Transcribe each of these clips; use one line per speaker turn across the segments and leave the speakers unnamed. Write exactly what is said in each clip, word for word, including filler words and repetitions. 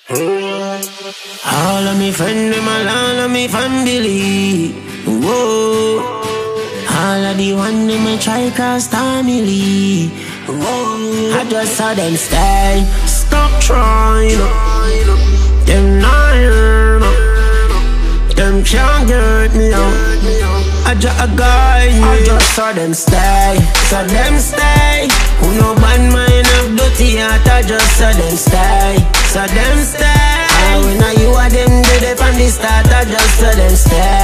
All of me friends, them all of me family. Whoa. All of the one them a try cross family. Whoa. I just saw them stay. Stop trying. Them not here. Them can't get me out. I just a guy. I just saw them stay. Saw them stay. Who no bad mind of dirty heart. I just saw them stay. Saw them stay. I when I you are them did it from the start. I just saw them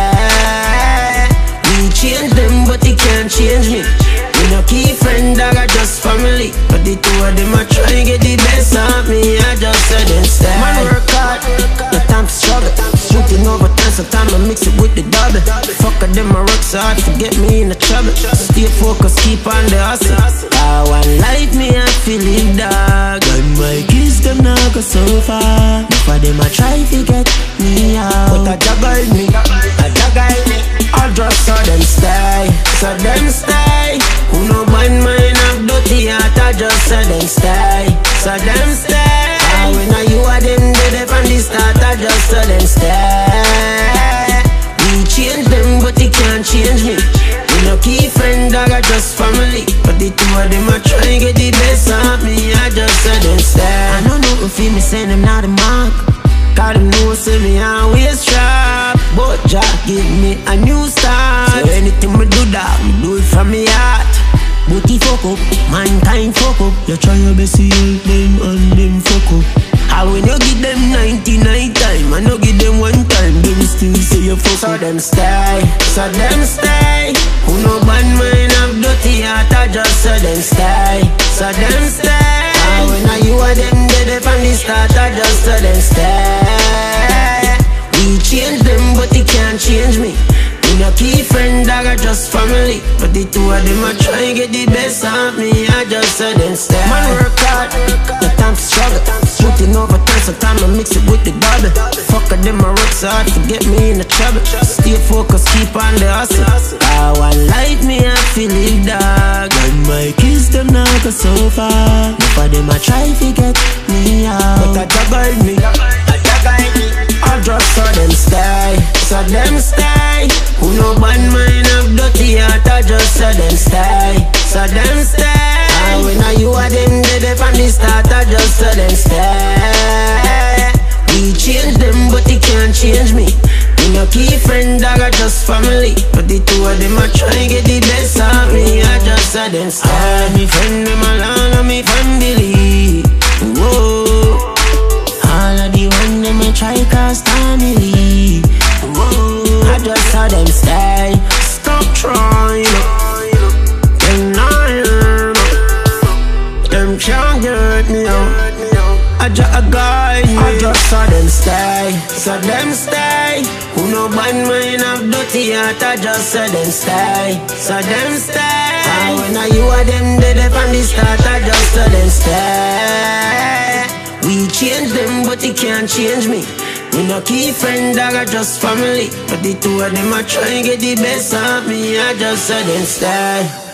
stay. We change them but they can't change me. We no key friend dog, I just family. But the two of them I try and get the best of me. I just saw them stay. Man work hard, no time to struggle. Shooting over time, sometimes I mix it with the double. Fuck of them I work so hard to get me in the trouble. Stay focused, keep on the hustle. I want life me I feel it dog. And my kids them now go so far. For them I try to get me out. But I juggle me, I juggle me. I just saw them stay, saw them stay. Who no bad mind of dirty heart. I just saw them stay, saw them stay. I when I you are them did it from the start. I just saw them stay. We change them but they can't change me. We no key friend dog, I just family. But the two of them I try and get the best of me. I just saw them stay. I don't know if you me send them not a mark. Cause them know say me always sharp. But Jah give me a new start. So anything me do that, me do it from me heart. Booty fuck up, mankind fuck up. You try your best to help them and them fuck up. How when you give them ninety-nine time, I no give them one time, them still say you fuck up. So them stay, so them stay. Who no bad mind of dirty heart. I just saw them stay, so them stay. How when I you are them dead from the start. I just saw them stay. We change them but they can't change me. We no key friend dog, I just family. But the two of them I try and get the best of me. I just saw them stay. Man work hard, no time to struggle. Shooting over time, sometimes I mix it with the double. Fuck of them I work so hard to get me in the trouble. Stay focused, keep on the hustle. I want life me I feel it dog. And my kids them now go so far. For them I try to get me out. But I juggle me, I juggle me. I just saw them stay, saw them stay. Who no bad mind of dirty heart. I just saw them stay, saw them stay. I when I you are them did it from the start. I just saw them stay. We change them but they can't change me. We no key friend dog, I just family. But the two of them I try and get the best of me. I just saw them stay. All of me friend them all of me family. Whoa. All of the one them a try cross family. Whoa. I just saw them stay. Stop trying. Them not here. Them can't get me out. I just a guy. I just saw them stay. Saw them stay. Who no bad mind of dirty heart. I just saw them stay. Saw them stay. I when I you are them dead from the start. I just saw them stay. We change them but they can't change me. We no key friend dog, I just family. But the two of them I try and get the best of me. I just saw them stay.